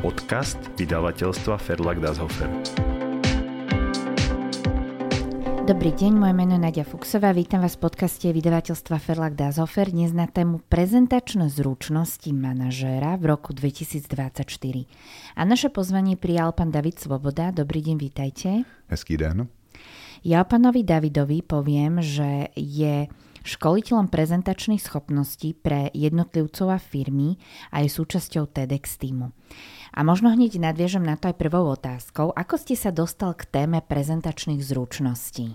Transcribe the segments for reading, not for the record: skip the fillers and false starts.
Podcast vydavateľstva Verlag Das Hofer. Dobrý deň, moje meno je Nadia Fuchsová, vítam vás v podcaste vydavateľstva Verlag Das Hofer, dnes na tému prezentačné zručnosti manažéra v roku 2024. A naše pozvanie prijal pán David Svoboda. Dobrý deň, vítajte. Hezký den. Ja o pánovi Davidovi poviem, že je školiteľom prezentačných schopností pre jednotlivcov a firmy a je súčasťou TEDx týmu. A možno hneď nadviežem na to aj prvou otázkou. Ako ste sa dostal k téme prezentačných zručností?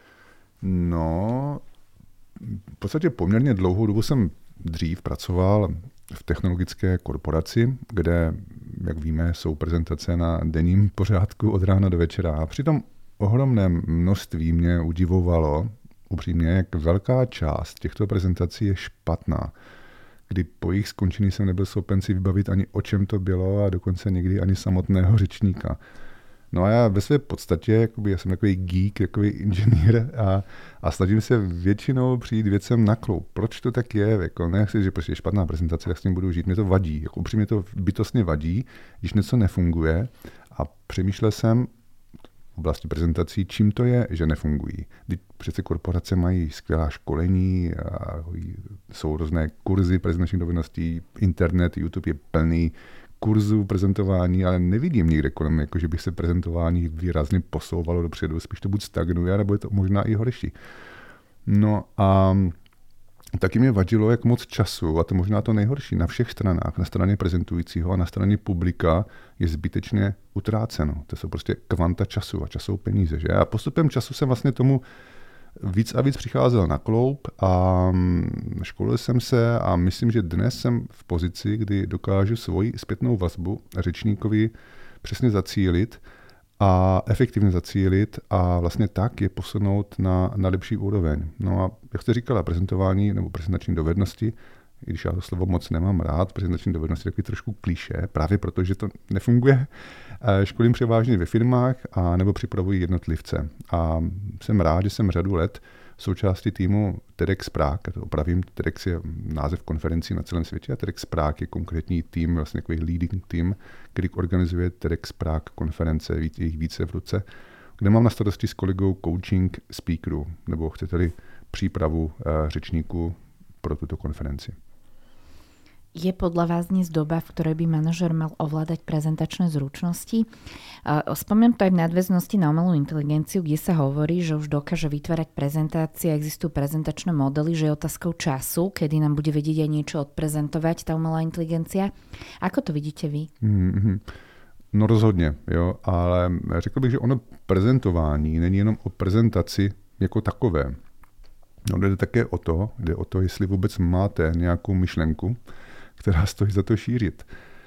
No, v podstatě poměrně dlouhou dobu jsem dřív pracoval v technologické korporaci, kde, jak víme, jsou prezentace na denním pořádku od rána do večera. A při tom ohromném množství mě udivovalo, upřímně, jak velká část těchto prezentací je špatná, kdy po jejich skončení jsem nebyl schopen si vybavit ani o čem to bylo a dokonce někdy ani samotného řečníka. No a já ve své podstatě, já jsem takový geek, takový inženýr a snažím se většinou přijít věcem na kloub. Proč to tak je? Nechci, že prostě je špatná prezentace, tak s tím budu žít. Mě to vadí, upřímně to bytostně vadí, když něco nefunguje a přemýšlel jsem v oblasti prezentací, čím to je, že nefungují. Přece korporace mají skvělá školení, a jsou různé kurzy prezentačních dovedností, internet, YouTube je plný kurzů prezentování, ale nevidím nikde kolem, že by se prezentování výrazně posouvalo dopředu, spíš to buď stagnuje, nebo je to možná i horší. No a taky mě vadilo, jak moc času, a to možná to nejhorší, na všech stranách, na straně prezentujícího a na straně publika je zbytečně utráceno. To jsou prostě kvanta času a čas jsou peníze. Že? A postupem času jsem vlastně tomu víc a víc přicházel na kloub a školil jsem se a myslím, že dnes jsem v pozici, kdy dokážu svoji zpětnou vazbu řečníkovi přesně zacílit a efektivně zacílit a vlastně tak je posunout na lepší úroveň. No a jak jste říkala, prezentování nebo prezentační dovednosti, i když já to slovo moc nemám rád, prezentační dovednosti je takový trošku klišé, právě protože že to nefunguje. Školím převážně ve firmách a nebo připravuji jednotlivce. A jsem rád, že jsem řadu let součástí týmu TEDx Prague, to opravím, TEDx je název konferencí na celém světě a TEDx Prague je konkrétní tým, vlastně takový leading tým, který organizuje TEDx Prague konference, jich více v roce, kde mám na starosti s kolegou coaching speakerů, nebo chcete-li přípravu řečníků pro tuto konferenci. Je podľa vás dnes doba, v ktorej by manažer mal ovládať prezentačné zručnosti? Spomínam to aj v nadväznosti na umelú inteligenciu, kde sa hovorí, že už dokáže vytvárať prezentácie, existujú prezentačné modely, že je otázkou času, kedy nám bude vedieť aj niečo odprezentovať tá umelá inteligencia. Ako to vidíte vy? No rozhodně, jo, ale řekl bych, že ono prezentování není jenom o prezentaci jako takové. No, jde také jde o to, jestli vůbec máte nějakou myšlenku, která stojí za to šířit.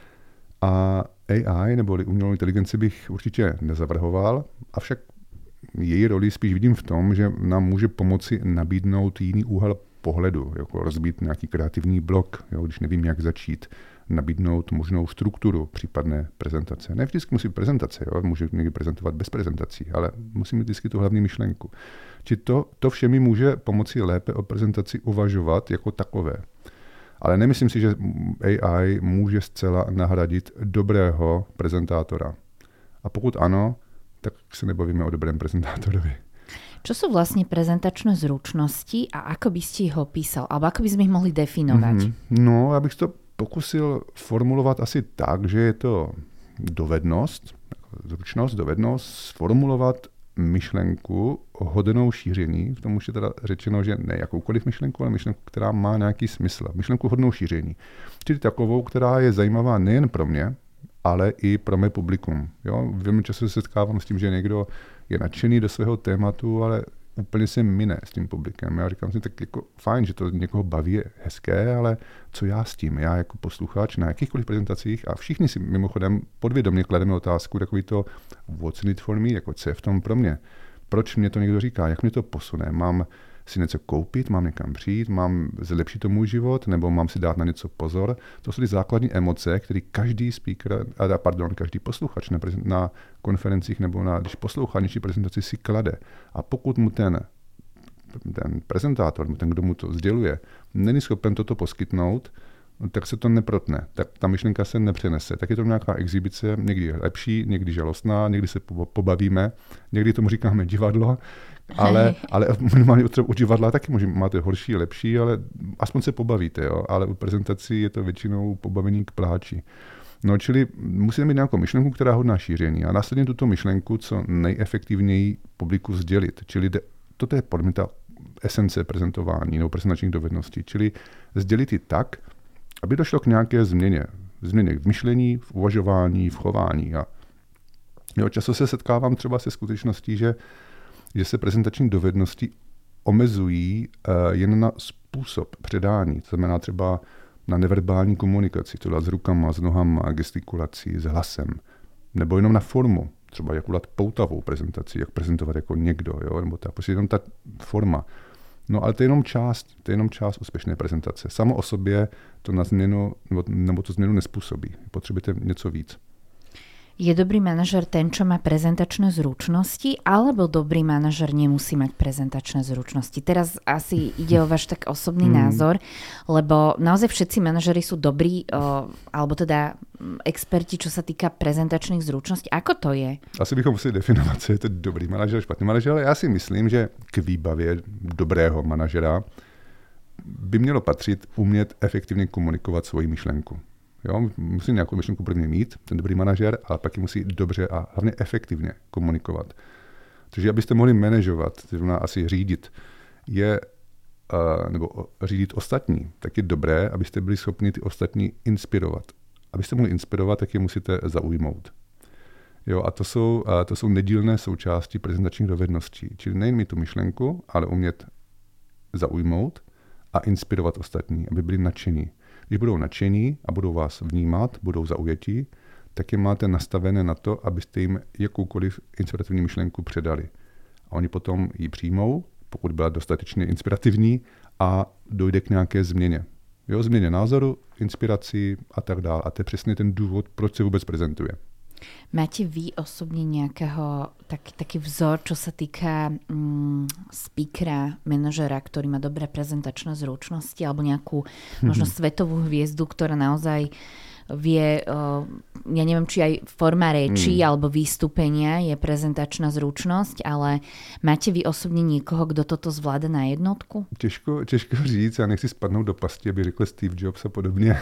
A AI neboli umělou inteligenci bych určitě nezavrhoval, avšak její roli spíš vidím v tom, že nám může pomoci nabídnout jiný úhel pohledu, jako rozbít nějaký kreativní blok, jo, když nevím, jak začít, nabídnout možnou strukturu případné prezentace. Ne vždycky musí prezentace, jo, může někdy prezentovat bez prezentací, ale musí mít vždycky tu hlavní myšlenku. Či to vše mi může pomoci lépe o prezentaci uvažovat jako takové. Ale nemyslím si, že AI může zcela nahradit dobrého prezentátora. A pokud ano, tak se nebavíme o dobrém prezentátorovi. Čo sú vlastne prezentačné zručnosti a ako by ste ich opísal? Alebo ako by sme ich mohli definovať? No, já bych to pokusil formulovat asi tak, že je to dovednost sformulovat myšlenku hodnou šíření. V tom už je teda řečeno, že ne jakoukoliv myšlenku, ale myšlenku, která má nějaký smysl. Myšlenku hodnou šíření. Čili takovou, která je zajímavá nejen pro mě, ale i pro mé publikum. Jo? Velmi často se setkávám s tím, že někdo je nadšený do svého tématu, ale úplně se mine s tím publikem. Já říkám si, tak jako fajn, že to někoho baví, je hezké, ale co já s tím? Já jako posluchač na jakýchkoliv prezentacích a všichni si mimochodem podvědomě klademe otázku, takový to what's in it for me, jako co je v tom pro mě. Proč mě to někdo říká, jak mě to posune? Mám si něco koupit, mám někam přijít, mám zlepšit to můj život, nebo mám si dát na něco pozor. To jsou ty základní emoce, které každý každý posluchač na konferencích nebo když poslouchá něčí prezentaci si klade. A pokud mu ten prezentátor, ten, kdo mu to sděluje, není schopen toto poskytnout, tak se to neprotne, tak ta myšlenka se nepřenese. Tak je to nějaká exibice, někdy je lepší, někdy žalostná, někdy se pobavíme, někdy tomu říkáme divadlo, ale minimálně třeba u divadla taky máte horší, lepší, ale aspoň se pobavíte, jo? Ale u prezentací je to většinou pobavení k pláči. No, čili musíme mít nějakou myšlenku, která hodná šíření a následně tuto myšlenku co nejefektivněji publiku sdělit. Čili toto je podle mě ta esence prezentování nebo prezentačních dovedností, čili sdělit ji tak, aby došlo k nějaké změně. Změně v myšlení, v uvažování, v chování. A často se setkávám třeba se skutečností, že se prezentační dovednosti omezují jen na způsob předání. To znamená třeba na neverbální komunikaci, třeba s rukama, s nohama, gestikulací, s hlasem. Nebo jenom na formu, třeba jak udělat poutavou prezentaci, jak prezentovat jako někdo, jo? Nebo prostě jenom ta forma. No ale to je jenom část úspěšné prezentace. Samo o sobě to na změnu, nebo to změnu nespůsobí. Potřebujete něco víc. Je dobrý manažer ten, čo má prezentačné zručnosti, alebo dobrý manažer nemusí mať prezentačné zručnosti? Teraz asi ide o váš tak osobný názor, lebo naozaj všetci manažeri sú dobrí, alebo teda experti, čo sa týka prezentačných zručností. Ako to je? Asi bychom museli definovat, co je to dobrý manažer, špatný manažer, ale já si myslím, že k výbavě dobrého manažera by mělo patřit umět efektivně komunikovat svoji myšlenku. Jo, musí nějakou myšlenku prvně mít, ten dobrý manažer, ale pak ji musí dobře a hlavně efektivně komunikovat. Takže abyste mohli manažovat, to znamená asi řídit, nebo řídit ostatní, tak je dobré, abyste byli schopni ty ostatní inspirovat. Abyste mohli inspirovat, tak je musíte zaujmout. Jo, a to jsou nedílné součásti prezentačních dovedností. Čili nejen mít tu myšlenku, ale umět zaujmout a inspirovat ostatní, aby byli nadšení. Když budou nadšení a budou vás vnímat, budou zaujetí, tak je máte nastavené na to, abyste jim jakoukoliv inspirativní myšlenku předali. A oni potom ji přijmou, pokud byla dostatečně inspirativní a dojde k nějaké změně. Jo, změně názoru, inspirací a tak dále. A to je přesně ten důvod, proč se vůbec prezentuje. Máte vy osobne nejakého taký vzor, čo sa týka speakera, manažera, ktorý má dobré prezentačné zručnosti, alebo nejakú možno svetovú hviezdu, ktorá naozaj vie, ja neviem, či aj forma reči alebo vystúpenia je prezentačná zručnosť, ale máte vy osobne niekoho, kdo toto zvláda na jednotku? Těžko říct, já nechci spadnout do pasti, aby řekl Steve Jobs a podobně,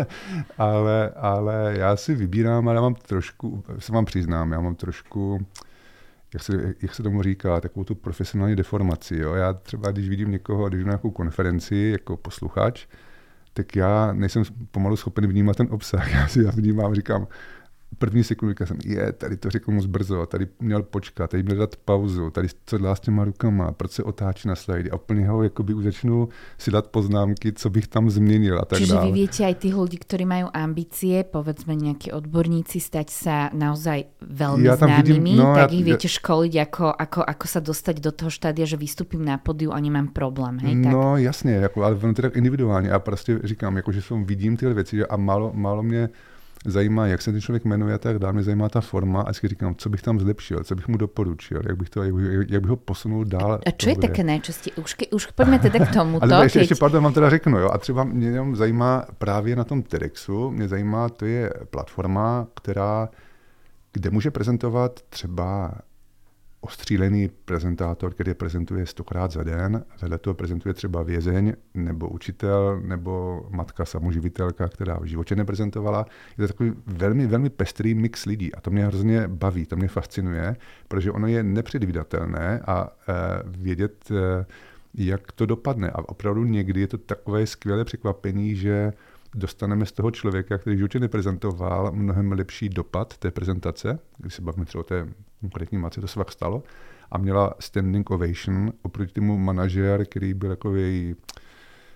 ale já si vybírám, ale já mám trošku, se vám přiznám, já mám trošku, jak se tomu říká, takovou tu profesionální deformaci. Jo? Já třeba, když vidím někoho, když jdu na nějakou konferenci jako posluchač, tak já nejsem pomalu schopen vnímat ten obsah. Já vnímám, říkám, první sekundu jsem, tady to řekl moc brzo, tady měl počkat, tady měl dát pauzu, tady co dělá s těma rukama, proč se otáčí na slajdy a úplně ho jakoby už začnu si dát poznámky, co bych tam změnil a tak dále. Čiže vy viete aj tí ľudí, ktorí majú ambície, povedzme nejakí odborníci, stať sa naozaj veľmi známymi, tak ich viete školiť, ako sa dostať do toho štádia, že vystúpim na pódiu a nemám problém, hej? Tak? No jasně, ale to je tak individuálně a prostě říkám, že vidím tyhle věci a málo mě zajímá, jak se ten člověk jmenuje a tak dále, mě zajímá ta forma a vždycky říkám, co bych tam zlepšil, co bych mu doporučil, jak bych ho posunul dál. A čo je také najčastěji? Už pojďme teda k tomuto. Ale ještě pardon, vám teda řeknu, jo, a třeba mě jenom zajímá právě na tom TEDxu, mě zajímá, to je platforma, kde může prezentovat třeba ostřílený prezentátor, který prezentuje 100krát za den, vedle toho prezentuje třeba vězeň, nebo učitel, nebo matka samoživitelka, která v životě neprezentovala. Je to takový velmi, velmi pestrý mix lidí a to mě hrozně baví, to mě fascinuje, protože ono je nepředvídatelné a vědět, jak to dopadne. A opravdu někdy je to takové skvělé překvapení, že dostaneme z toho člověka, který v životě neprezentoval, mnohem lepší dopad té prezentace, když se bavíme třeba o té konkrétní matce, to se fakt stalo, a měla standing ovation oproti tomu manažer, který byl takový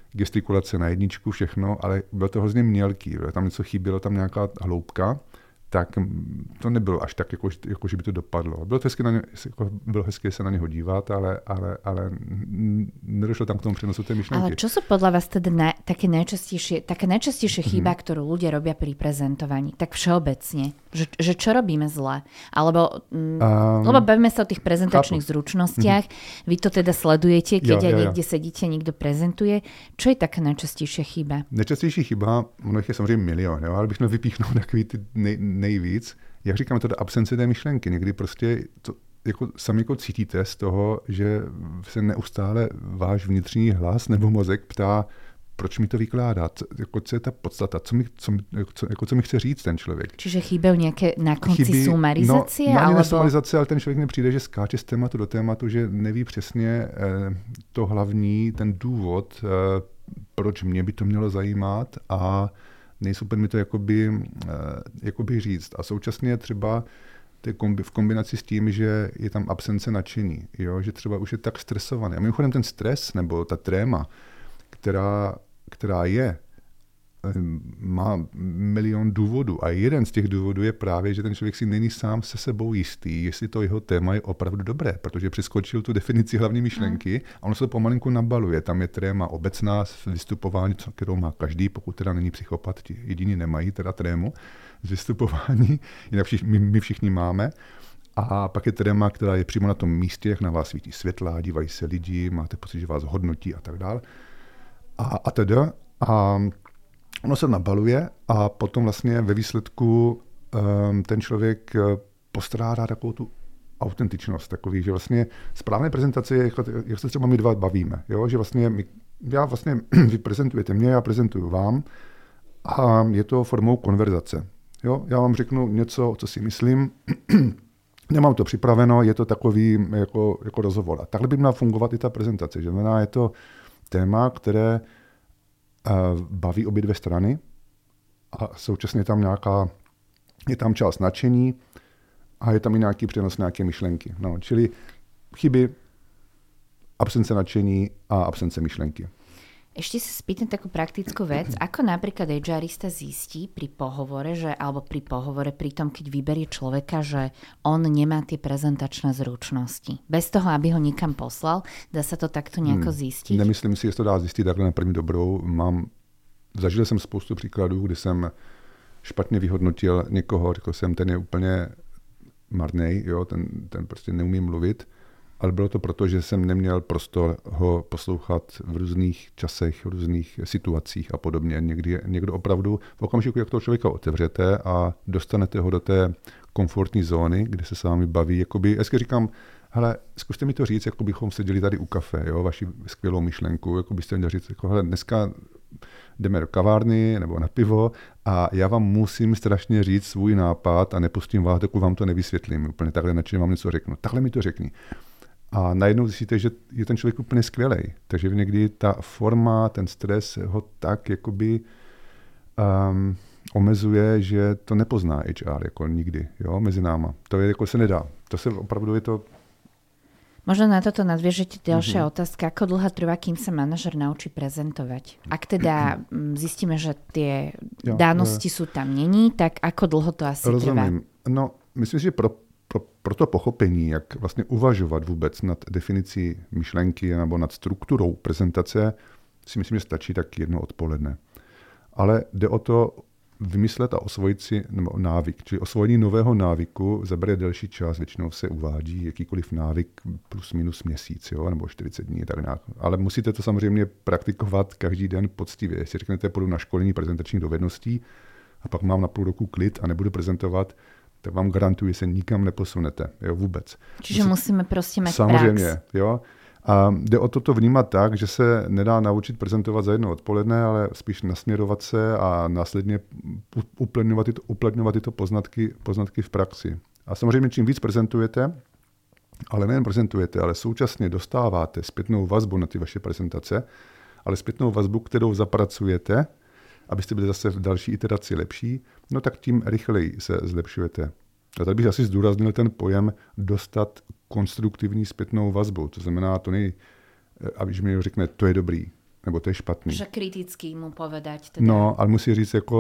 gestikulace na jedničku, všechno, ale bylo to hrozně mělký, tam něco chybělo, tam nějaká hloubka, tak to nebylo až tak, jako že by to dopadlo. Bylo hezké se na něho dívat, ale nedošlo tam k tomu přenosu té myšlenky. Ale čo sú podľa vás teda také najčastejšie chyba, ktorú ľudia robia pri prezentovaní? Tak všeobecne. Že čo robíme zle? Alebo, lebo bavíme sa o tých prezentačných zručnostiach. Vy to teda sledujete, keď aj niekde sedíte, niekto prezentuje. Čo je taká najčastejšia chyba? Nejčastější chyba, ono je samozřejmě milion, jo, ale bych měl vypíchnout takový ty nejvíc. Jak říkám, to je absence té myšlenky. Někdy prostě to, sami jako cítíte z toho, že se neustále váš vnitřní hlas nebo mozek ptá, proč mi to vykládá, co je ta podstata, co mi chce říct ten člověk. Čiže chýbají nějaké na konci sumarizace? No, alebo... sumarizace, ale ten člověk nepřijde, že skáče z tématu do tématu, že neví přesně to hlavní, ten důvod, proč mě by to mělo zajímat a nejsou mi to jakoby říct. A současně třeba v kombinaci s tím, že je tam absence nadšení, jo? Že třeba už je tak stresovaný. A mimochodem ten stres nebo ta tréma, která má milion důvodů. A jeden z těch důvodů je právě, že ten člověk si není sám se sebou jistý, jestli to jeho téma je opravdu dobré, protože přeskočil tu definici hlavní myšlenky a ono se to pomalinku nabaluje. Tam je tréma obecná vystupování, kterou má každý, pokud teda není psychopat, ti jediní nemají teda trému z vystupování, jinak my všichni máme. A pak je tréma, která je přímo na tom místě, jak na vás svítí světla, dívají se lidi, máte pocit, že vás hodnotí a tak dále. A teda. A ono se nabaluje a potom vlastně ve výsledku ten člověk postrádá takovou tu autentičnost, takový, že vlastně správné prezentace je, jak se třeba my dva bavíme, jo? Že vlastně vy prezentujete mě, já prezentuju vám a je to formou konverzace. Jo? Já vám řeknu něco, co si myslím, nemám to připraveno, je to takový jako rozhovor. A takhle by měla fungovat i ta prezentace, že znamená, je to téma, které baví obě dvě strany a současně je tam část nadšení a je tam i nějaký přenos nějaké myšlenky. No, čili chyby, absence nadšení a absence myšlenky. Ešte si spýtam takú praktickú vec. Ako napríklad HRista zistí pri pohovore, pri tom, keď vyberie človeka, že on nemá tie prezentačné zručnosti. Bez toho, aby ho nikam poslal, dá sa to takto nejako zistiť? Nemyslím si, že to dá zjistit takhle na první dobrou. Zažil jsem spoustu příkladů, kdy jsem špatně vyhodnotil někoho, řekl jsem, ten je úplně marnej, jo, ten prostě neumí mluvit. Ale bylo to proto, že jsem neměl prostor ho poslouchat v různých časech, v různých situacích a podobně. Někdo opravdu v okamžiku, jak toho člověka otevřete a dostanete ho do té komfortní zóny, kde se s vámi baví, jakoby, já říkám, hele, zkuste mi to říct, jako bychom seděli tady u kafe, jo, vaši skvělou myšlenku, jako byste měli říct, jako, hele, dneska jdeme do kavárny nebo na pivo a já vám musím strašně říct svůj nápad a nepustím vás, dokud vám to nevysvětlím. Úplně takhle način vám něco řeknu. Takhle mi to řekni. A najednou zjistíte, že je ten člověk úplně skvělej. Takže někdy ta forma, ten stres ho tak jakoby omezuje, že to nepozná HR jako nikdy, jo, mezi náma. To je jako se nedá. To se opravdu je to... Možno na toto nadviežete ďalšia otázka. Ako dlho trvá, kým sa manažer naučí prezentovať? Ak teda zistíme, že tie dánosti sú tam není, tak ako dlho to asi trvá? No, myslím si, že pro to pochopení, jak vlastně uvažovat vůbec nad definicí myšlenky nebo nad strukturou prezentace, si myslím, že stačí tak 1 odpoledne. Ale jde o to vymyslet a osvojit si návyk. Čili osvojení nového návyku zabere delší čas, většinou se uvádí jakýkoliv návyk plus minus měsíc, jo, nebo 40 dní. Tak nějak. Ale musíte to samozřejmě praktikovat každý den poctivě. Jestli řeknete, půjdu na školení prezentačních dovedností a pak mám na půl roku klid a nebudu prezentovat, tak vám garantuji, že se nikam neposunete, jo, vůbec. Čiže musíme prostě mít samozřejmě, prax. Jo. A jde o to vnímat tak, že se nedá naučit prezentovat za 1 odpoledne, ale spíš nasměrovat se a následně uplatňovat tyto poznatky v praxi. A samozřejmě čím víc prezentujete, ale nejen prezentujete, ale současně dostáváte zpětnou vazbu na ty vaše prezentace, ale zpětnou vazbu, kterou zapracujete, abyste byli zase v další iteraci lepší, no tak tím rychleji se zlepšujete. A tady bych asi zdůraznil ten pojem dostat konstruktivní zpětnou vazbu. To znamená, to nej, když mi řekne, to je dobrý, nebo to je špatný. Že kriticky mu povedať. Teda. No, ale musí říct, jako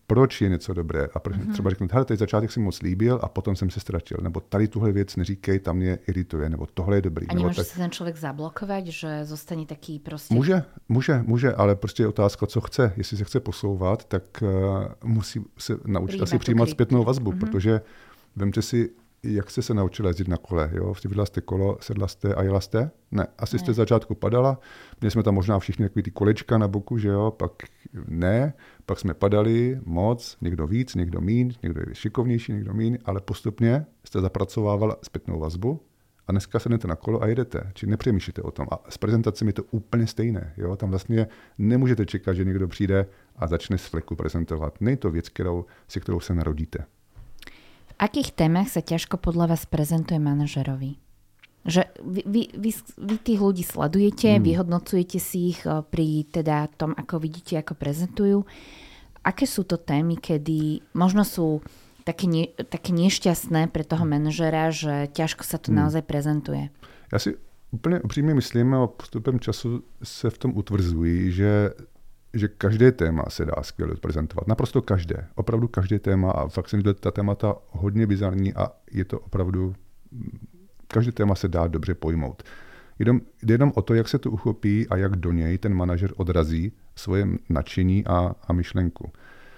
proč je něco dobré. A proč třeba řeknu, hele, tady začátek si moc líbil a potom jsem se ztratil. Nebo tady tuhle věc neříkej, tam mě irituje. Nebo tohle je dobrý. A nemůže se ten člověk zablokovat, že zostane taký prostě... Může, ale prostě je otázka, co chce. Jestli se chce posouvat, tak musí se naučit asi přijímat zpětnou vazbu, protože vemte si, jak jste se naučila jezdit na kole, jo? Vydala jste kolo, sedla jste a jela jste? Ne, asi jste z začátku padala, měli jsme tam možná všichni takový ty kolečka na boku, že jo, pak ne, pak jsme padali moc, někdo víc, někdo míň, někdo je šikovnější, někdo míň, ale postupně jste zapracovávala zpětnou vazbu a dneska sednete na kolo a jedete, či nepřemýšlíte o tom. A s prezentacemi je to úplně stejné, jo, tam vlastně nemůžete čekat, že někdo přijde a začne z fleku prezentovat. Není to věc, kterou se narodíte. V akých témach sa ťažko podľa vás prezentuje manažerovi? Že vy tých ľudí sledujete, vyhodnocujete si ich pri teda tom, ako vidíte, ako prezentujú. Aké sú to témy, kedy možno sú také nešťastné pre toho manažera, že ťažko sa to naozaj prezentuje? Já si úplně upřímně myslím a postupem času se v tom utvrzují, že každé téma se dá skvěle prezentovat. Naprosto každé. Opravdu každé téma a fakt jsem ta témata hodně bizarní a je to opravdu, každé téma se dá dobře pojmout. Jde jenom o to, jak se to uchopí a jak do něj ten manažer odrazí svoje nadšení a myšlenku.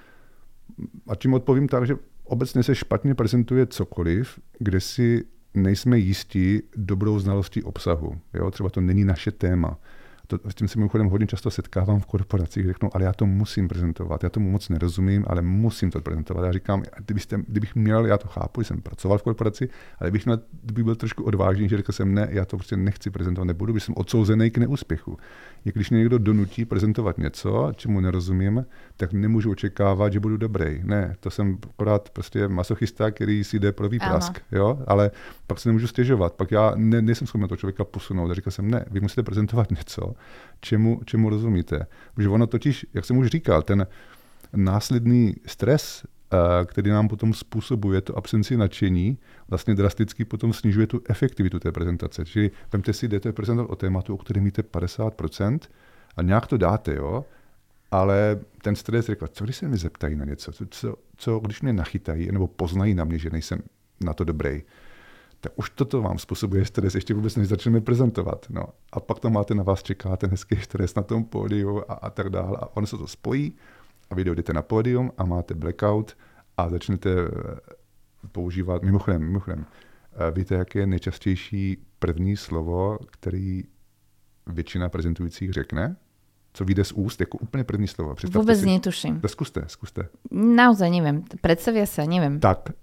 A čím odpovím tak, že obecně se špatně prezentuje cokoliv, kde si nejsme jistí dobrou znalostí obsahu. Jo? Třeba to není naše téma. S tím se mimochodem hodně často setkávám v korporacích, řeknou, ale já to musím prezentovat, já tomu moc nerozumím, ale musím to prezentovat. Já říkám, kdybych měl, já to chápu, jsem pracoval v korporaci, ale kdybych byl trošku odvážný, že řekl jsem ne, já to prostě nechci prezentovat, nebudu, protože jsem odsouzený k neúspěchu. Když mě někdo donutí prezentovat něco, čemu nerozumím, tak nemůžu očekávat, že budu dobrý. Ne, to jsem akorát prostě masochista, který si jde pro výprask, jo? Ale pak se nemůžu stěžovat, pak já nejsem schopen toho člověka posunout. A říkal jsem, ne, vy musíte prezentovat něco, čemu rozumíte. Protože ono totiž, jak jsem už říkal, ten následný stres, který nám potom způsobuje tu absenci nadšení, vlastně drasticky potom snižuje tu efektivitu té prezentace. Čili vemte si, jdete prezentovat o tématu, o kterém máte 50% a nějak to dáte, jo? Ale ten stres řekl, co když se mi zeptají na něco, co když mě nachytají nebo poznají na mě, že nejsem na to dobrý, tak už toto vám způsobuje stres, ještě vůbec než začneme prezentovat. No. A pak to máte na vás, čeká ten hezký stres na tom pódiu a tak dále. A ono se to spojí a vy dojdete na pódium a máte blackout a začnete používat, mimochodem, víte, jaké je nejčastější první slovo, který většina prezentujících řekne? Co vyjde z úst, jako úplně první slovo. Vůbec netuším. Zkuste. Naozaj nevím, predstavia sa, nevím.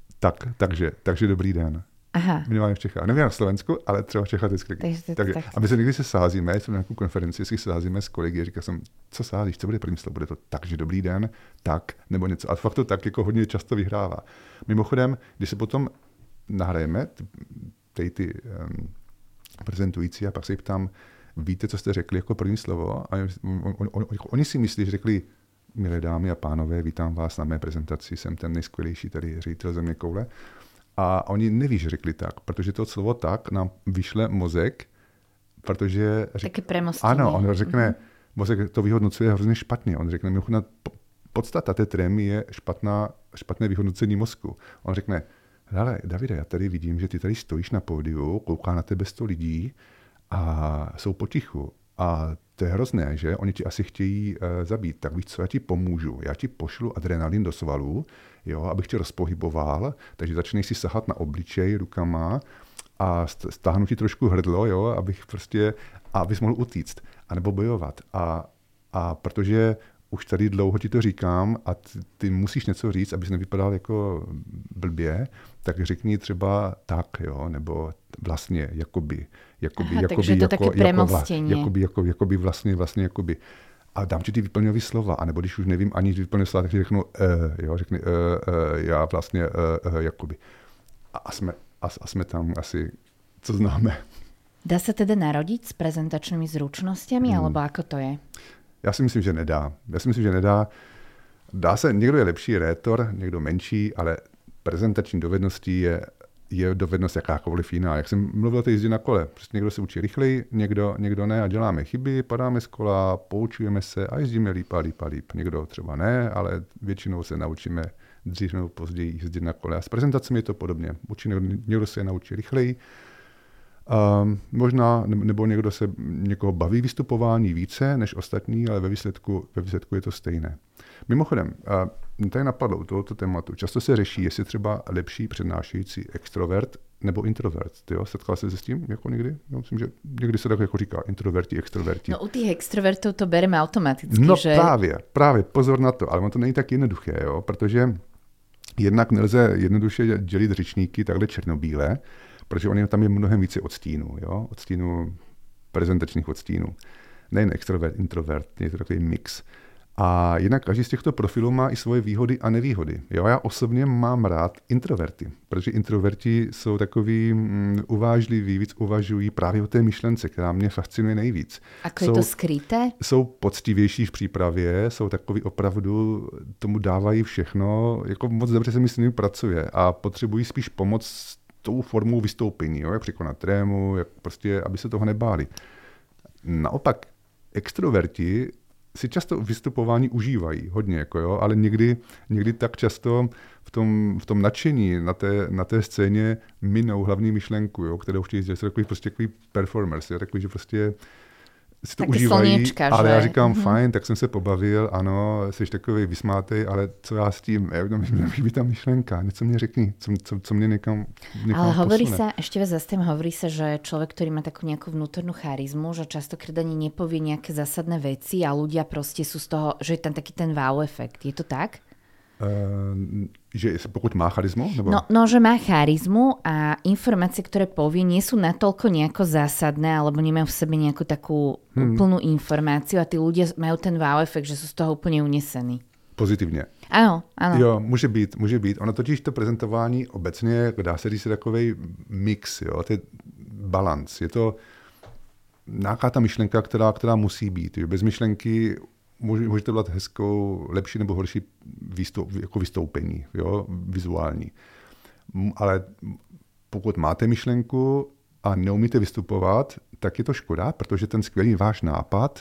Takže dobrý den. Aha. Minimálně v Čechách. Nevím na Slovensku, ale třeba v Čechách vždycky. A my se někdy se sázíme, jsme na nějakou konferenci, si sázíme s kolegy a říkal jsem, co sázíš, co bude první slovo, bude to tak, že dobrý den, tak, nebo něco. A fakt to tak jako hodně často vyhrává. Mimochodem, když se potom nahrajeme, ty prezentující a pak se jich ptám, víte, co jste řekli jako první slovo? A oni si myslí, že řekli, milé dámy a pánové, vítám vás na mé prezentaci, jsem ten nejskvělejší tady ředitel Zeměkoule. A oni neví, že řekli tak, protože to slovo tak nám vyšle mozek, protože... Taky premostění. Ano, on řekne, mozek to vyhodnocuje hrozně špatně. On řekne, mimochodem, podstata té trémy je špatné vyhodnocení mozku. On řekne, hele, Davide, já tady vidím, že ty tady stojíš na pódiu, kouká na tebe 100 lidí a jsou potichu. A to je hrozné, že? Oni ti asi chtějí zabít. Tak víš co, já ti pomůžu. Já ti pošlu adrenalin do svalů, jo, abych tě rozpohyboval, takže začneš si sahat na obličej rukama a stáhnu ti trošku hrdlo, jo, abys mohl utíct, anebo bojovat. A protože už tady dlouho ti to říkám a ty musíš něco říct, abys nevypadal jako blbě, tak řekni třeba tak, jo, nebo vlastně, jakoby. Takže to taky premostění. Jakoby. A dám ti ty vyplňové slova, anebo když už nevím ani vyplňové slova, tak ti řeknu, řekni, já vlastně, jakoby. A jsme tam asi, co známe. Dá se tedy narodiť s prezentačnými zručnosťami, alebo ako to je? Já si myslím, že nedá. Dá se, někdo je lepší rétor, někdo menší, ale prezentační dovedností je je dovednost jakákoliv jiná. Jak jsem mluvil o té jízdě na kole, prostě někdo se učí rychleji, někdo ne a děláme chyby, padáme z kola, poučujeme se a jezdíme líp. Někdo třeba ne, ale většinou se naučíme dřív nebo později jezdit na kole. A s prezentacemi je to podobně. Někdo se naučí rychleji, možná, nebo někoho baví vystupování více než ostatní, ale ve výsledku je to stejné. Mimochodem, tady napadlo u tohoto tématu. Často se řeší, jestli třeba lepší přednášející extrovert nebo introvert. Setkal se s tím jako někdy? Já myslím, že někdy se tak jako říká introverti, extroverti. No u těch extrovertů to bereme automaticky. No že... právě, pozor na to, ale ono to není tak jednoduché, jo? Protože jednak nelze jednoduše dělit řečníky takhle černobíle, protože tam je mnohem více odstínů, jo? Prezentačních odstínů. Nejen extrovert, introvert, je to takový mix. A jinak každý z těchto profilů má i svoje výhody a nevýhody. Jo, já osobně mám rád introverty, protože introverti jsou takový uvážliví, víc uvažují právě o té myšlence, která mě fascinuje nejvíc. Ako je to skryté? Jsou poctivější v přípravě, jsou takový opravdu, tomu dávají všechno, jako moc dobře se mi s nimi pracuje a potřebují spíš pomoc tou formou vystoupení, jo, jak překonat trému, jak prostě, aby se toho nebáli. Naopak extroverti si často vystupování užívají hodně, jako jo, ale někdy tak často v tom nadšení na té scéně minou hlavní myšlenku, jo, kterou chtějí sdělit. Jsou takový performers, jo, takový, že prostě si to taky užívají, slněčka, ale že? Já říkám, fajn, tak jsem se pobavil, ano, jsi takový vysmátej, ale co já s tím, by ta myšlenka, něco mě řekni, co mě někam ale hovorí posune. sa, ešte vás zastím, hovorí sa, že človek, ktorý má takú nejakú vnútornú charizmu, že častokrát ani nepovie nejaké zásadné veci a ľudia proste sú z toho, že je tam taký ten wow efekt. Je to tak? Že pokud má charizmu? Nebo... No, že má charizmu a informácie, ktoré povie, nie sú natoľko nejako zásadné, alebo nemajú v sebe nejakú takú úplnú informáciu a tí ľudia majú ten wow efekt, že sú z toho úplne unesení. Pozitivně. Ano. Jo, může být. Ono totiž to prezentování obecně, dá se říct, takovej mix, jo, to je balans. Je to nějaká ta myšlenka, která musí být. Jo. Bez myšlenky můžete dělat hezkou, lepší nebo horší vystoupení, jo, vizuální. Ale pokud máte myšlenku a neumíte vystupovat, tak je to škoda, protože ten skvělý váš nápad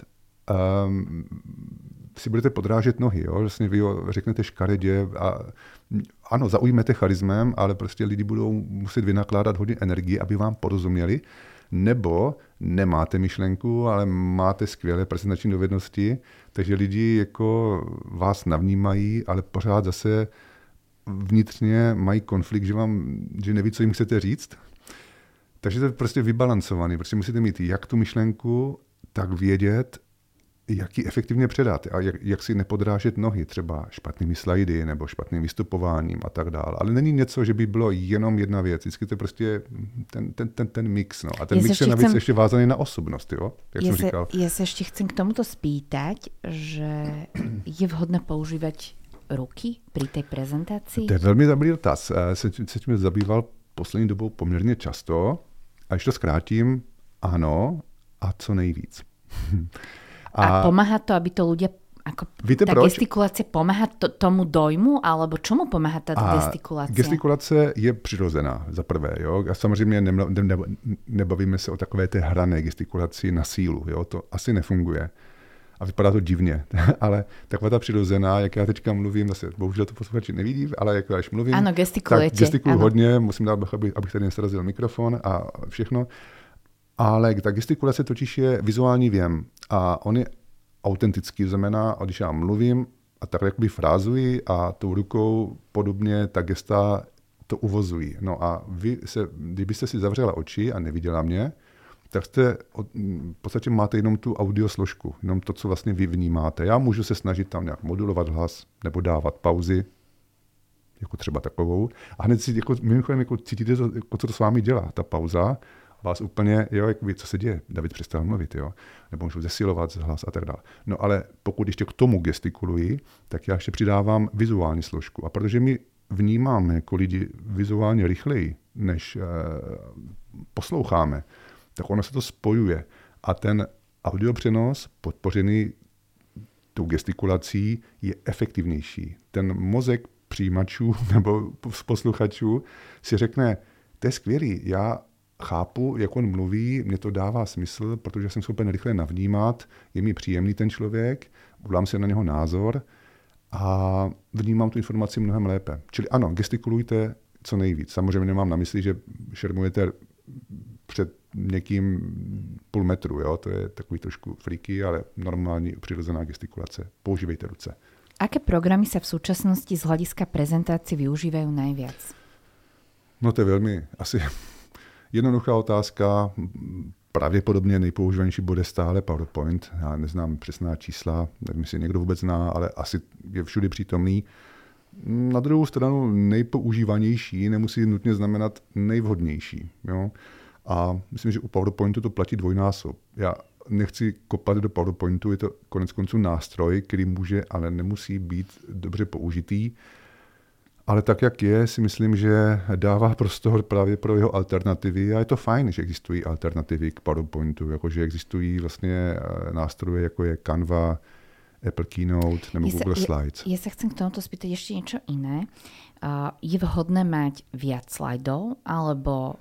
si budete podrážet nohy, jo? Vlastně vy ho řeknete škaredě a ano, zaujmete charismem, ale prostě lidi budou muset vynakládat hodně energie, aby vám porozuměli, nebo nemáte myšlenku, ale máte skvělé prezentační dovednosti, takže lidi jako vás navnímají, ale pořád zase vnitřně mají konflikt, že neví, co jim chcete říct. Takže to je prostě vybalancovaný, prostě musíte mít jak tu myšlenku, tak vědět, jak ji efektivně předat a jak si nepodrážet nohy, třeba špatnými slajdy nebo špatným vystupováním a tak dále. Ale není něco, že by bylo jenom jedna věc. Vždycky to je prostě ten mix. No. A ten mix je navíc ještě vázaný na osobnost, jo? Jak jsem říkal. Ja sa ešte chcem k tomuto spýtať, že je vhodné používať ruky pri tej prezentácii? To je velmi dobrý dotaz. Se tím zabýval poslední dobou poměrně často. A když to zkrátím, ano, a co nejvíc. A pomáha to, aby to ľudia, ako tá proč? gestikulácia pomáha tomu dojmu, alebo čomu pomáha tá gestikulácia? Gestikulace je přirozená, za prvé. Jo? A samozřejmě nebavíme se o takové té hrané gestikulaci na sílu. Jo? To asi nefunguje. A vypadá to divně, ale taková ta přirozená, jak já teďka mluvím, zase bohužel to posluchači nevidí, ale jak já když mluvím, ano, gestikulujete. Tak gestikuluji hodně, musím dát, abych tady nesrazil mikrofon a všechno. Ale ta gestikulace totiž je vizuální věm a on je autentický, znamená, když já mluvím a tak jakoby frázuji a tou rukou podobně ta gesta to uvozují. No a kdybyste si zavřela oči a neviděla mě, tak v podstatě máte jenom tu audio složku, jenom to, co vlastně vy vnímáte. Já můžu se snažit tam nějak modulovat hlas nebo dávat pauzy, jako třeba takovou. A hned si mimochodem cítíte, co to s vámi dělá, ta pauza. Vás úplně, jo, jakoby, co se děje, David přestal mluvit, jo, nebo můžu zesilovat hlas a tak dále. No ale pokud ještě k tomu gestikuluji, tak já ještě přidávám vizuální složku. A protože my vnímáme jako lidi vizuálně rychleji, než posloucháme, tak ono se to spojuje. A ten audiopřenos podpořený tou gestikulací je efektivnější. Ten mozek přijímačů nebo posluchačů si řekne, To je skvělý. Já chápu, jak on mluví, mě to dává smysl, protože jsem schopen rychle navnímat, je mi příjemný ten člověk, udělám si na něho názor a vnímám tu informaci mnohem lépe. Čili ano, gestikulujte co nejvíc. Samozřejmě nemám na mysli, že šermujete před někým půl metru, jo? To je takový trošku freaky, ale normální přirozená gestikulace. Používejte ruce. Aké programy sa v súčasnosti z hľadiska prezentácií využívajú najviac? No to je velmi asi jednoduchá otázka. Pravděpodobně nejpoužívanější bude stále PowerPoint. Já neznám přesná čísla, nevím, jestli někdo vůbec zná, ale asi je všude přítomný. Na druhou stranu nejpoužívanější nemusí nutně znamenat nejvhodnější. Jo? A myslím, že u PowerPointu to platí dvojnásob. Já nechci kopat do PowerPointu, je to konec konců nástroj, který může, ale nemusí být dobře použitý. Ale tak, jak je, si myslím, že dává prostor právě pro jeho alternativy a je to fajn, že existují alternativy k PowerPointu, jakože existují vlastně nástroje, jako je Canva, Apple Keynote nebo Google Slides. Ja sa chcem k tomuto spýtať ešte niečo iné. Je vhodné mať viac slajdov, alebo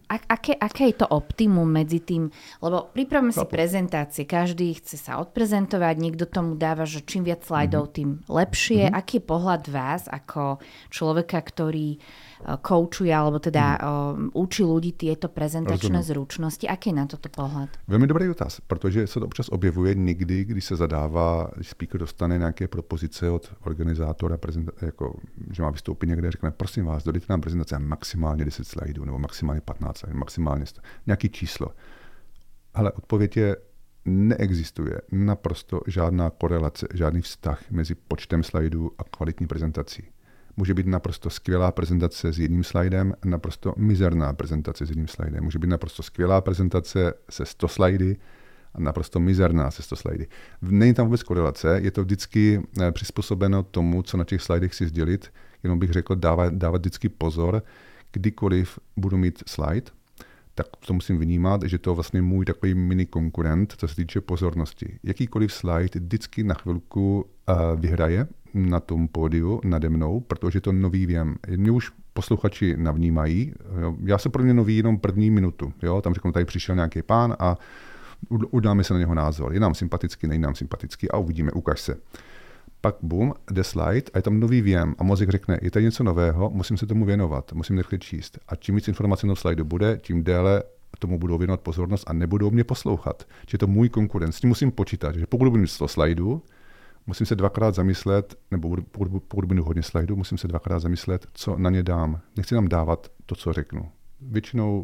aké je to optimum medzi tým, lebo pripravíme si prezentácie, každý chce sa odprezentovať, niekto tomu dáva, že čím viac slajdov, tým lepšie. Aký je pohľad vás ako človeka, ktorý koučuje, alebo teda učí ľudí tieto prezentačné zručnosti? Aký je na toto pohled? Velmi dobrý dotaz, protože se to občas objevuje někdy, když se zadává, když speaker dostane nějaké propozice od organizátora, jako, že má vystoupit někde, řekne, prosím vás, dodejte nám prezentace maximálně 10 slajdů, nebo maximálně 15 slajdů, maximálně 100, nějaký číslo. Ale odpověď je, neexistuje naprosto žádná korelace, žádný vztah mezi počtem slajdů a kvalitní prezentací. Může být naprosto skvělá prezentace s jedním slajdem, naprosto mizerná prezentace s jedním slajdem. Může být naprosto skvělá prezentace se 100 slajdy a naprosto mizerná se 100 slajdy. Není tam vůbec korelace, je to vždycky přizpůsobeno tomu, co na těch slajdech si sdělit. Jenom bych řekl, dávat vždycky pozor, kdykoliv budu mít slide, tak to musím vnímat, že to vlastně můj takový mini konkurent, co se týče pozornosti. Jakýkoliv slide vždycky na chvilku vyhraje na tom pódiu nade mnou, protože to nový vím. Mě už posluchači navnímají. Jo. Já jsem pro ně nový jenom první minutu. Jo. Tam řeknu, tady přišel nějaký pán a udáme se na něho názor. Je nám sympatický, není nám sympatický a uvidíme, ukaž se. Pak bum, jde slide a je tam nový věm a mozek řekne, je tady něco nového, musím se tomu věnovat, musím rychle číst. A čím víc informací na slajdu bude, tím déle tomu budou věnovat pozornost a nebudou mě poslouchat. Čiže to můj konkurent. S tím musím počítat, že pokud budu mít 100 slajdů, musím se dvakrát zamyslet, nebo pokud budu hodně slajdů, musím se dvakrát zamyslet, co na ně dám. Nechci nám dávat to, co řeknu. Většinou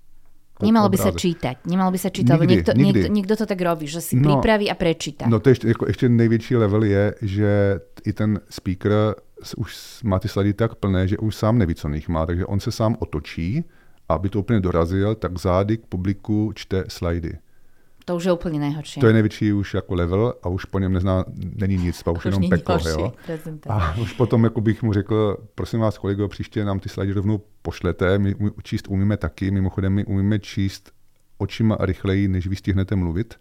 Nemalo by sa čítať. Nemalo by sa čítať, lebo niekto to tak robí, že si pripraví a prečíta. No to ještě největší level je, že i ten speaker už má ty slajdy tak plné, že už sám neví, co nich má, takže on se sám otočí a aby to úplně dorazil, tak zády k publiku čte slajdy. To už je úplně nejhorší. To je největší už jako level a už po něm není nic, už jenom peklo. Jo? A už potom jako bych mu řekl, prosím vás, kolego, příště nám ty slajdy rovnou pošlete, my číst umíme taky, mimochodem my umíme číst očima rychleji, než vy stihnete mluvit.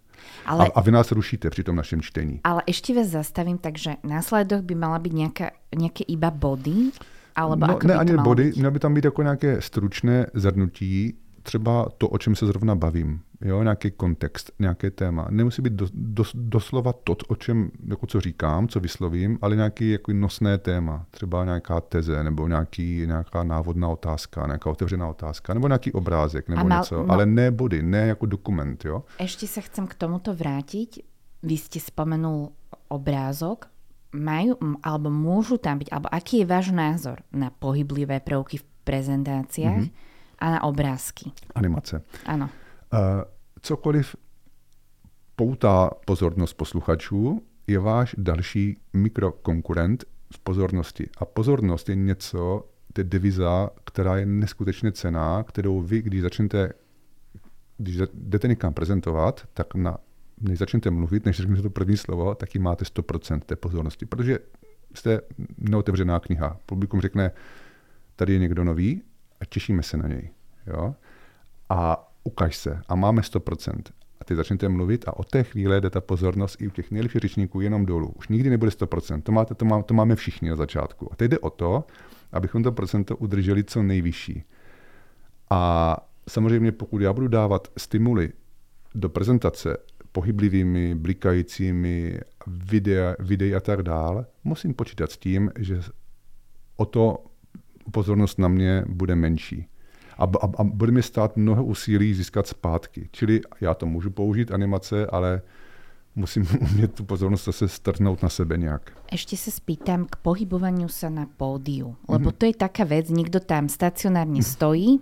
A vy nás rušíte při tom našem čtení. Ale ešte vás zastavím, takže na slajdoch by mala byť nejaké iba body? Alebo no, ako ne by ani to body, byť? mělo by tam být jako nějaké stručné zhrnutí, třeba to, o čem se zrovna bavím, jo, nějaký kontext, nějaké téma. Nemusí být doslova to, o čem, jako co říkám, co vyslovím, ale nějaký jako nosné téma, třeba nějaká teze, nebo nějaká návodná otázka, nějaká otevřená otázka, nebo nějaký obrázek, nebo něco, ale ne body, ne jako dokument, jo. Ešte sa chcem k tomuto vrátiť. Vy ste spomenul obrázok. Majú, alebo môžu tam byť, alebo aký je váš názor na pohyblivé prvky v prezentáciách a na obrázky? Animace. Áno. Cokoliv poutá pozornost posluchačů, je váš další mikrokonkurent v pozornosti. A pozornost je něco, to je deviza, která je neskutečně cenná, kterou vy, když jdete někam prezentovat, tak než začnete mluvit, než řeknete to první slovo, tak ji máte 100% té pozornosti, protože jste neotevřená kniha. Publikum řekne, tady je někdo nový a těšíme se na něj. Jo? A ukaž se. A máme 100%. A ty začnete mluvit a od té chvíle jde ta pozornost i u těch nejlepších řečníků jenom dolů. Už nikdy nebude 100%. To máme všichni na začátku. A teď jde o to, abychom to procento udrželi co nejvyšší. A samozřejmě pokud já budu dávat stimuly do prezentace pohyblivými, blikajícími, videí a tak dál, musím počítat s tím, že o to pozornost na mě bude menší. A bude mi stát mnoho úsilí získat zpátky. Čili já to můžu použít, animace, ale musím umět tú pozornosť zase strhnúť na sebe nejak. Ešte sa spýtam k pohybovaniu sa na pódiu, lebo to je taká vec, niekto tam stacionárne stojí,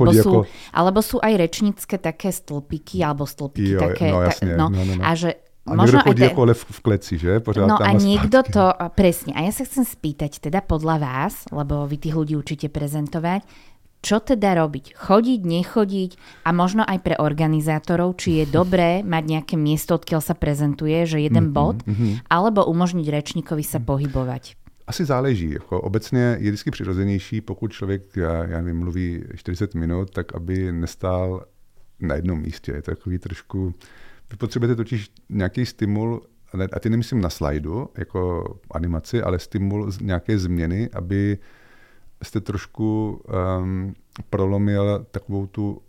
alebo sú aj rečnícke také stĺpiky, alebo stĺpiky také. No jasne. No. A že a možno chodí ako lev v kleci, že? Pořád no tam a niekto to, presne. A ja sa chcem spýtať, teda podľa vás, lebo vy tých ľudí učíte prezentovať, čo teda robiť? Chodiť, nechodiť a možno aj pre organizátorov, či je dobré mať nejaké miesto, odkiaľ sa prezentuje, že jeden bod, alebo umožniť rečníkovi sa pohybovať? Asi záleží. Jako obecně je vždycky přirozenější, pokud člověk, já nevím, mluví 40 minut, tak aby nestál na jednom místě. Je to takový trošku... Vy potřebujete totiž nějaký stimul, a ty nemyslím na slajdu, jako animaci, ale stimul nějaké změny, aby jste trošku prolomil takovou tu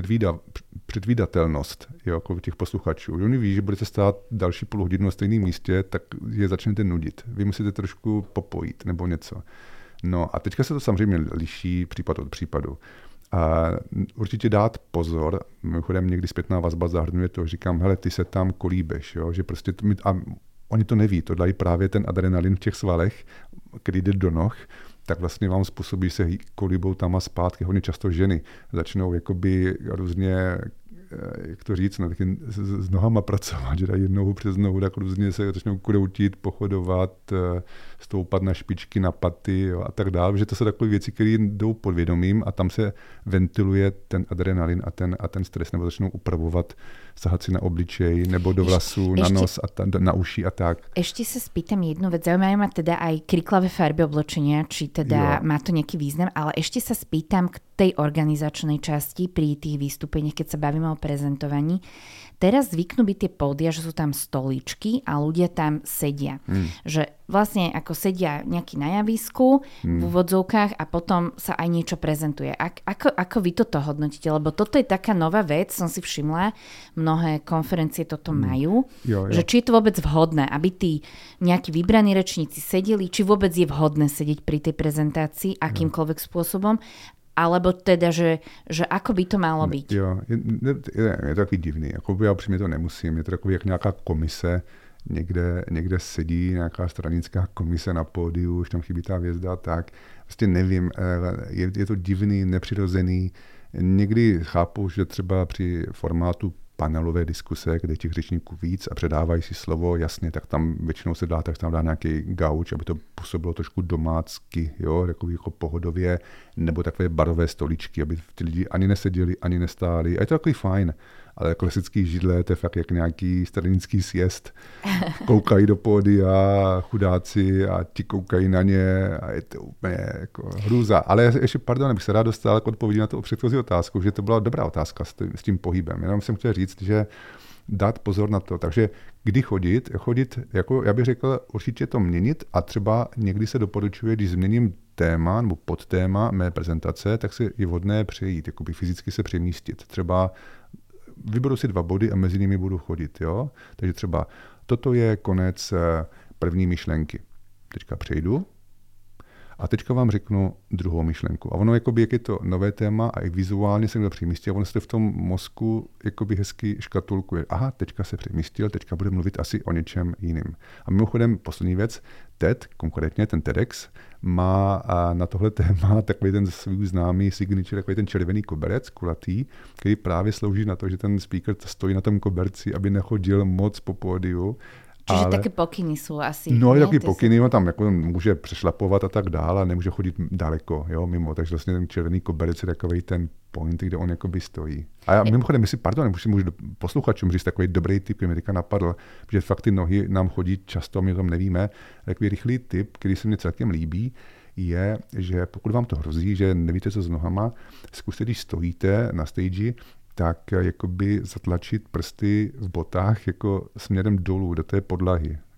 předvídatelnost jako těch posluchačů. Oni ví, že budete stát další půl hodinu na stejném místě, tak je začnete nudit. Vy musíte trošku popojit nebo něco. No a teďka se to samozřejmě liší případ od případu. A určitě dát pozor, mimochodem někdy zpětná vazba zahrnuje to, říkám, hele, ty se tam kolíbeš, jo? Že prostě a oni to neví, to dají právě ten adrenalin v těch svalech, který jde do noh, tak vlastně vám způsobí se kolíbou tam a zpátky. Hodně často ženy začnou jakoby různě, jak to říct, taky s nohama pracovat, že dají nohu přes nohu, tak různě se začnou kroutit, pochodovat, stoupat na špičky, na paty, jo, a tak dále. Že to jsou takové věci, které jdou podvědomím a tam se ventiluje ten adrenalin a ten stres, nebo začnou upravovat, sahat si na obličej, nebo do vlasů, na nos, na uši a tak. Ešte sa spýtam jednu vec, zaujímavé ma teda aj kriklavé farby oblečenia, či teda má to nejaký význam, ale ešte sa spýtam k tej organizačnej časti pri tých vystúpeniach, keď sa bavíme o prezentovaní. Teraz zvyknú byť tie pódia, že sú tam stoličky a ľudia tam sedia. Že vlastne ako sedia nejaký na javisku v úvodzovkách a potom sa aj niečo prezentuje. Ako vy toto hodnotíte? Lebo toto je taká nová vec, som si všimla, mnohé konferencie toto majú, že či je to vôbec vhodné, aby tí nejakí vybraní rečníci sedeli, či vôbec je vhodné sedieť pri tej prezentácii akýmkoľvek spôsobom, alebo teda, že ako by to malo byť? Jo, je to takový divný. Jako já upřímně to nemusím. Je to takový jak nějaká komise, někde sedí nějaká stranická komise na pódiu, už tam chybí ta hvězda, tak vlastně nevím. Je to divný, nepřirozený. Někdy chápu, že třeba při formátu panelové diskuse, kde těch řečníků víc a předávají si slovo, jasně, tak tam většinou se dá, tak tam dá nějaký gauč, aby to působilo trošku domácky, jo, jako pohodově, nebo takové barové stoličky, aby ty lidi ani neseděli, ani nestáli. A je to takový fajn, ale klasický židle, to je fakt jak nějaký stranický sjezd. Koukají do pódia chudáci a ti koukají na ně a je to úplně jako hrůza. Ale ještě, pardon, bych se rád dostal k odpovědi na tu předchozí otázku, že to byla dobrá otázka s tím pohybem. Jenom jsem chtěl říct, že dát pozor na to. Takže kdy chodit, jako já bych řekl, určitě to měnit a třeba někdy se doporučuje, když změním téma nebo podtéma mé prezentace, tak si je vhodné přejít, jakoby fyzicky se přemístit. Třeba vyberu si 2 body a mezi nimi budu chodit. Jo? Takže třeba toto je konec první myšlenky. Teďka přejdu a teďka vám řeknu druhou myšlenku. A ono, jakoby, jak je to nové téma a i vizuálně se někdo přemístí a ono se v tom mozku jakoby hezky škatulkuje. Aha, teďka se přemístil, teďka bude mluvit asi o něčem jiným. A mimochodem, poslední věc, TED, konkrétně ten TEDx, má na tohle téma takový ten svůj známý signature, takový ten červený koberec, kulatý, který právě slouží na to, že ten speaker stojí na tom koberci, aby nechodil moc po pódiu. Čiže také pokyny jsou asi. No, je taky pokyny, on tam jako může přešlapovat a tak dále, nemůže chodit daleko, jo, mimo. Takže vlastně ten červený koberec je takový ten point, kde on jakoby stojí. A já mimochodem, můžu posluchačům říct takový dobrý tip, který mi teďka napadl, že fakt ty nohy nám chodí často, my o tom nevíme. Takový rychlý tip, který se mně celkem líbí, je, že pokud vám to hrozí, že nevíte, co s nohama, zkuste, když stojíte na stage, tak jakoby zatlačit prsty v botách jako směrem dolů do té podlahy.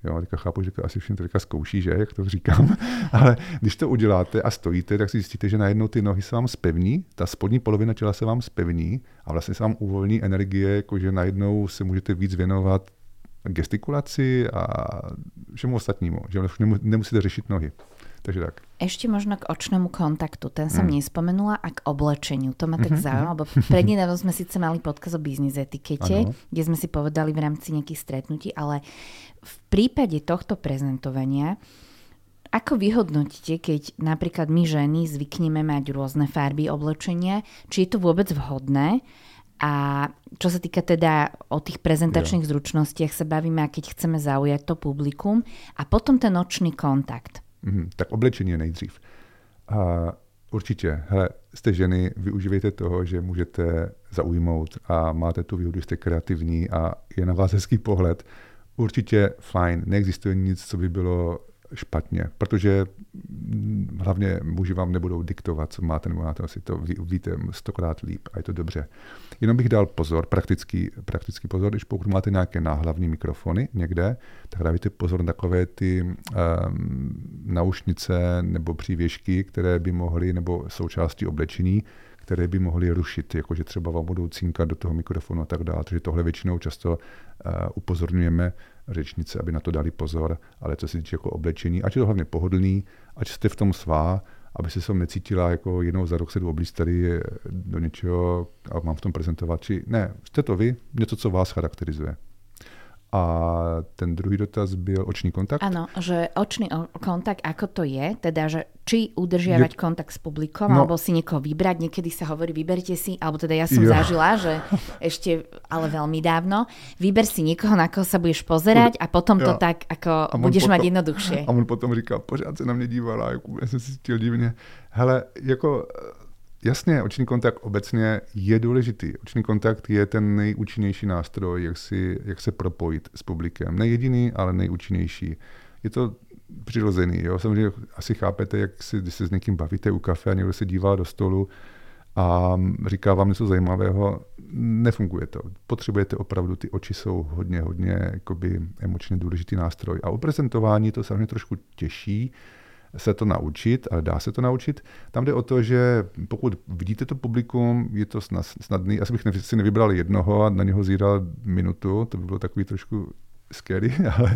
Jo, teďka chápu, že to asi všichni teďka zkouší, že, jak to říkám, ale když to uděláte a stojíte, tak si zjistíte, že najednou ty nohy se vám zpevní, ta spodní polovina těla se vám zpevní a vlastně se vám uvolní energie, jakože najednou se můžete víc věnovat gestikulaci a všemu ostatnímu, že už nemusíte řešit nohy. Takže tak. Ešte možno k očnému kontaktu. Ten som nespomenula a k oblečeniu. To ma tak zaujíma, lebo prednedávno sme síce mali podcast o biznis etikete, kde sme si povedali v rámci nejakých stretnutí, ale v prípade tohto prezentovania, ako vyhodnotíte, keď napríklad my ženy zvykneme mať rôzne farby oblečenia, či je to vôbec vhodné? A čo sa týka teda o tých prezentačných zručnostiach sa bavíme, a keď chceme zaujať to publikum a potom ten očný kontakt. Tak oblečení je nejdřív. A určitě, hele, jste ženy, využívejte toho, že můžete zaujmout a máte tu výhodu, jste kreativní a je na vás hezký pohled. Určitě fajn, neexistuje nic, co by bylo špatně, protože hlavně muži vám nebudou diktovat, co máte nebo máte, asi to víte 100krát líp a je to dobře. Jenom bych dal pozor, praktický pozor, když pokud máte nějaké náhlavní mikrofony někde, tak dávajte pozor na takové ty naušnice nebo přívěšky, které by mohly, nebo součástí oblečení, které by mohly rušit, jakože třeba vám budou cinkat do toho mikrofonu a tak dále. Takže tohle většinou často upozorňujeme řečnice, aby na to dali pozor, ale co se týče jako oblečení, ať je to hlavně pohodlný, ať jste v tom svá, aby se som necítila jako jednou za rok se jdu oblíct tady do něčeho a mám v tom prezentovat, či ne, jste to vy, něco, co vás charakterizuje. A ten druhý dotaz byl očný kontakt? Áno, že očný kontakt, ako to je, teda, že či udržiavať kontakt s publikom, alebo si niekoho vybrať, niekedy sa hovorí, vyberte si, alebo teda ja som zažila, že ešte, ale veľmi dávno, vyber si niekoho, na koho sa budeš pozerať a potom to tak, ako budeš mať jednoduchšie. A on potom říká, pořád se na mě dívala, já jsem si cítil divně. Hele, jako... Jasně, oční kontakt obecně je důležitý. Oční kontakt je ten nejúčinnější nástroj, jak se propojit s publikem. Nejediný, ale nejúčinnější. Je to přirozený. Jo? Samozřejmě asi chápete, když se s někým bavíte u kafe a někdo se dívá do stolu a říká vám něco zajímavého, nefunguje to. Potřebujete opravdu, ty oči jsou hodně jakoby emočně důležitý nástroj. A u prezentování to samozřejmě trošku těžší se to naučit, ale dá se to naučit. Tam jde o to, že pokud vidíte to publikum, je to snadný. Asi bych si nevybral jednoho a na něho zíral minutu, to by bylo takový trošku scary,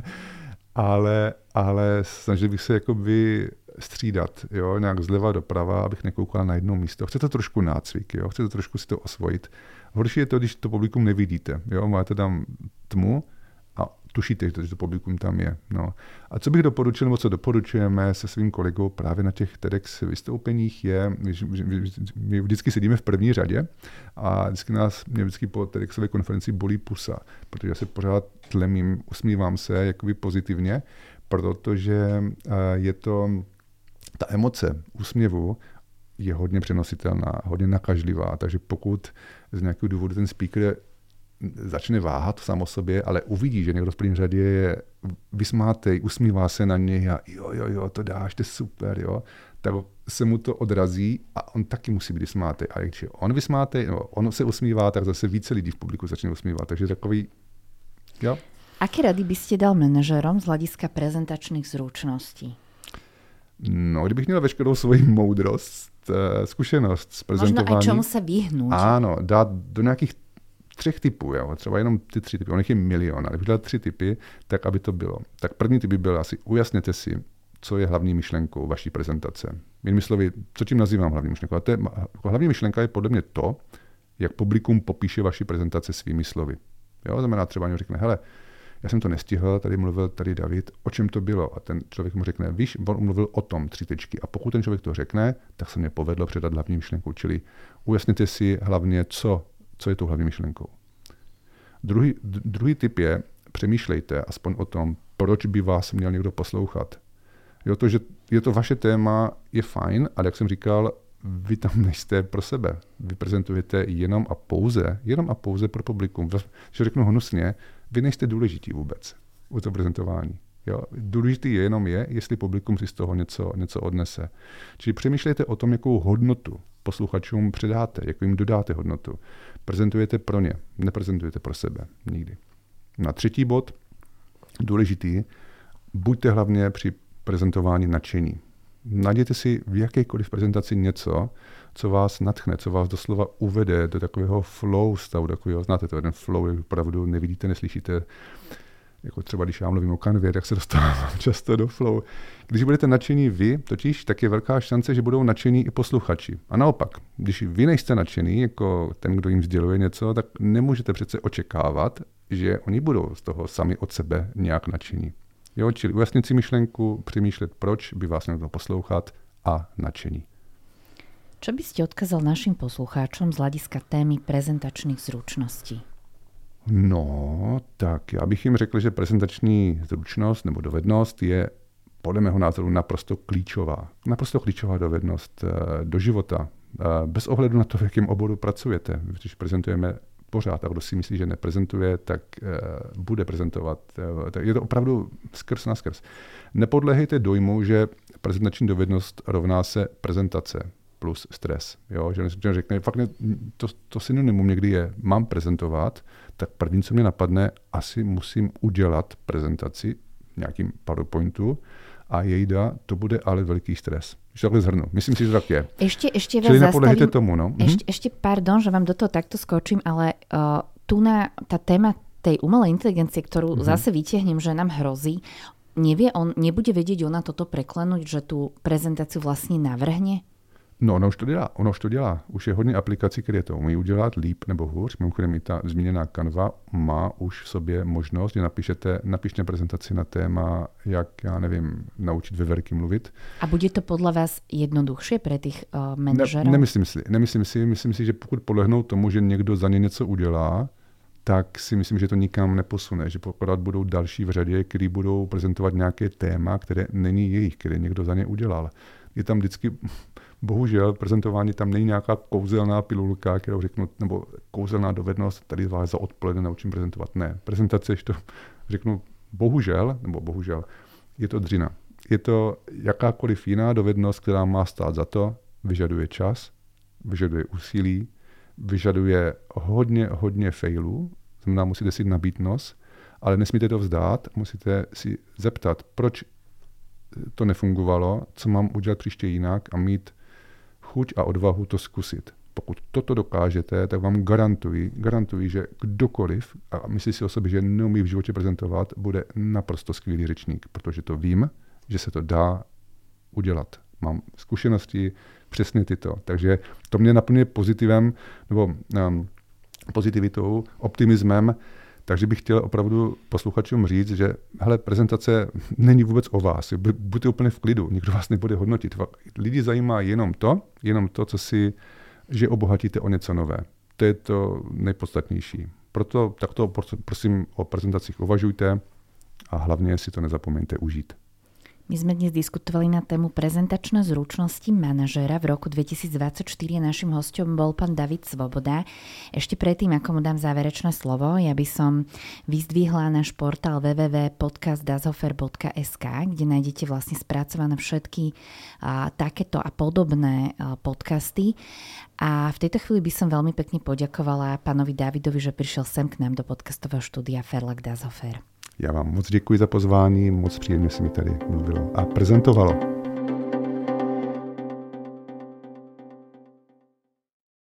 ale snažil bych se jakoby střídat, jo, nějak zleva doprava, abych nekoukal na jedno místo. Chcete trošku nácvik, jo, chcete trošku si to osvojit. Horší je to, když to publikum nevidíte, jo, máte tam tmu, a tušíte, že to publikum tam je. No. A co bych doporučil, nebo co doporučujeme se svým kolegou právě na těch TEDx vystoupeních je, my vždycky sedíme v první řadě a mě vždycky po TEDxové konferenci bolí pusa, protože já se pořád tlemím, usmívám se jakoby pozitivně, protože je to, ta emoce úsměvu je hodně přenositelná, hodně nakažlivá, takže pokud z nějakého důvodu ten speaker začne váhat sám o sobě, ale uvidí, že někdo v první řadě je vysmátej, usmívá se na něj a jo, to dáš, to je super, jo, tak se mu to odrazí a on taky musí být vysmátej. A když je on vysmátej, no, on se usmívá, tak zase více lidí v publiku začne usmívat. Takže takový, jo. Aké rady by ste dal manažerom z hľadiska prezentačných zručností? No, kdybych měl veškerou svoji moudrost, zkušenost s prezentováním. Možno aj čomu sa vyhnúť. Áno, dát do nějakých 3 typů, jo, třeba jenom ty 3 typy, on jich je milion, ale když dát 3 typy, tak aby to bylo. Tak první typ by byl asi ujasněte si, co je hlavní myšlenkou vaší prezentace. Jinými slovy, co tím nazývám hlavní myšlenkou? Hlavní myšlenka je podle mě to, jak publikum popíše vaši prezentaci svými slovy. Jo, znamená třeba někdo řekne, hele, já jsem to nestihl, tady mluvil David, o čem to bylo? A ten člověk mu řekne, víš, on mluvil o tom 3 tečky. A pokud ten člověk to řekne, tak se mě povedlo předat hlavní myšlenku. Čili ujasněte si hlavně, co je tou hlavní myšlenkou. Druhý typ je, přemýšlejte aspoň o tom, proč by vás měl někdo poslouchat. Jo, to, že je to vaše téma, je fajn, ale jak jsem říkal, vy tam nejste pro sebe. Vy prezentujete jenom a pouze pro publikum. Když řeknu hnusně, vy nejste důležití vůbec u toho prezentování. Jo? Důležitý je, jestli publikum si z toho něco odnese. Čili přemýšlejte o tom, jakou hodnotu posluchačům předáte, jakou jim dodáte hodnotu. Prezentujete pro ně, neprezentujete pro sebe. Nikdy. Na 3. bod, důležitý, buďte hlavně při prezentování nadšení. Najděte si v jakékoliv prezentaci něco, co vás nadchne, co vás doslova uvede do takového flow stavu, takového, znáte to, ten flow, jak opravdu nevidíte, neslyšíte, jako třeba když já mluvím o kanvě, tak se dostávám často do flow. Když budete nadšení vy, totiž, tak je velká šance, že budou nadšení i posluchači. A naopak, když vy nejste nadšený, jako ten, kdo jim sděluje něco, tak nemůžete přece očekávat, že oni budou z toho sami od sebe nějak nadšení. Jo, čili ujasnit si myšlenku, přemýšlet, proč by vás mělo poslouchat a nadšení. Čo by ste odkázal našim poslucháčom z hľadiska témy prezentačných zručností? No, tak já bych jim řekl, že prezentační zručnost nebo dovednost je podle mého názoru naprosto klíčová. Naprosto klíčová dovednost do života. Bez ohledu na to, v jakém oboru pracujete. Když prezentujeme pořád a kdo si myslí, že neprezentuje, tak bude prezentovat. Je to opravdu skrz na skrz. Nepodléhejte dojmu, že prezentační dovednost rovná se prezentace plus stres. Jo? Že řekne, fakt ne, to synonymum někdy je, mám prezentovat, tak první, co mě napadne, asi musím udělat prezentaci v nějakým PowerPointu a jejda, to bude ale veliký stres. Když takhle zhrnu. Myslím si, že tak je. Ešte vás zastavím. Tomu, no. Ešte, pardon, že vám do toho takto skočím, ale tá téma tej umelej inteligencie, ktorú zase vytiahnem, že nám hrozí, nebude vedieť ona toto preklenúť, že tú prezentáciu vlastne navrhne? No, ono už to dělá. Už je hodně aplikací, které to umí udělat líp nebo hůř. Mimochodem i ta zmíněná Canva má už v sobě možnost, že napište prezentaci na téma, jak, já nevím, naučit veverky mluvit. A bude to podle vás jednodušší pro těch manažerů? Nemyslím si. Myslím si, že pokud podlehnou tomu, že někdo za ně něco udělá, tak si myslím, že to nikam neposune. Že pokud budou další v řadě, kteří budou prezentovat nějaké téma, které není jejich, které někdo za ně udělal. Je tam vždycky, bohužel, prezentování tam není nějaká kouzelná pilulka, kterou řeknu, nebo kouzelná dovednost, tady vás za odpoledne naučím prezentovat. Ne, prezentace, když to řeknu bohužel, je to dřina. Je to jakákoliv jiná dovednost, která má stát za to, vyžaduje čas, vyžaduje úsilí, vyžaduje hodně failů, znamená, musíte si nabít nos, ale nesmíte to vzdát, musíte si zeptat, proč to nefungovalo, co mám udělat příště jinak a mít chuť a odvahu to zkusit. Pokud toto dokážete, tak vám garantuji, že kdokoliv, a myslí si o sobě, že neumí v životě prezentovat, bude naprosto skvělý řečník, protože to vím, že se to dá udělat. Mám zkušenosti přesně tyto. Takže to mě naplňuje pozitivem, nebo pozitivitou, optimismem. Takže bych chtěl opravdu posluchačům říct, že hele, prezentace není vůbec o vás. Buďte úplně v klidu, nikdo vás nebude hodnotit. Lidi zajímá jenom to, že obohatíte o něco nové. To je to nejpodstatnější. Proto takto prosím o prezentacích uvažujte a hlavně si to nezapomeňte užít. My sme dnes diskutovali na tému prezentačné zručnosti manažéra. V roku 2024 našim hosťom bol pán David Svoboda. Ešte predtým, ako mu dám záverečné slovo, ja by som vyzdvihla náš portál www.podcastdashofer.sk, kde nájdete vlastne spracované všetky takéto a podobné podcasty. A v tejto chvíli by som veľmi pekne poďakovala pánovi Davidovi, že prišiel sem k nám do podcastového štúdia Verlag Das Hofer. Já vám moc děkuji za pozvání, moc příjemně se mi tady mluvilo a prezentovalo.